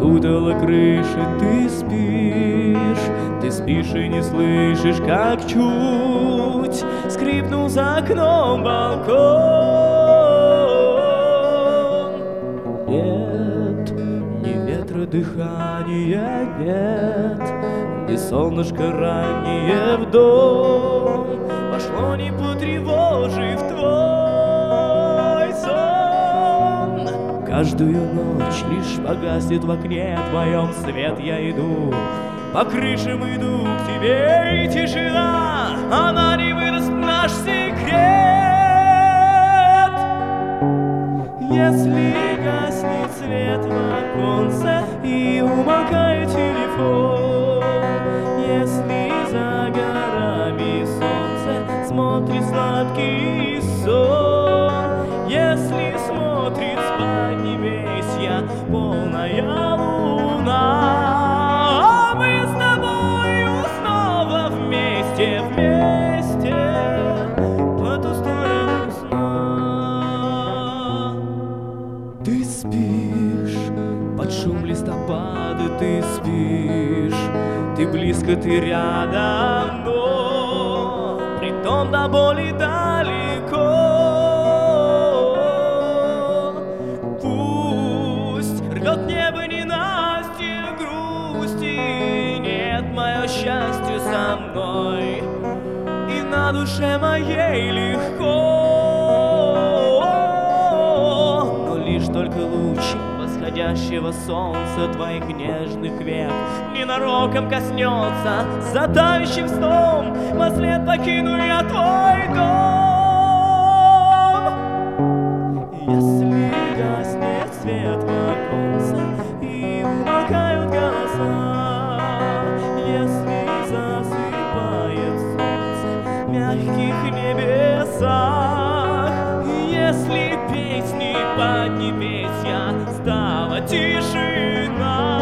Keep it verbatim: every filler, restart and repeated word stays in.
окутала крыши, ты спишь, ты спишь и не слышишь, как чуть скрипнул за окном балкон. Нет, ни ветра дыхания нет, ни солнышко раннее в дом пошло, не потревожив твой сон. Каждую ночь лишь погаснет в окне твоем свет. Я иду по крышам, иду к тебе, и тишина, она не выдаст наш секрет. Если гаснет свет в оконце и умолкает телефон, если за горами солнце смотрит сладкий сон, если смотрит с поднебесья полная луна, а мы с тобою снова вместе, вместе по ту сторону сна. Ты спишь под шум листопада, ты спишь, ты близко, ты рядом, но притом до боли далеко. Пусть рвет небо ненастье грусти, нет, мое счастье со мной, и на душе моей легко. Но лишь только луч восходящего солнца твоих нежных век ненароком коснется за тающим сном, во след покину я твой дом. Если гаснет свет в оконце и умолкают голоса, если засыпает солнце в мягких небесах, если песни поднебесья стала тишина,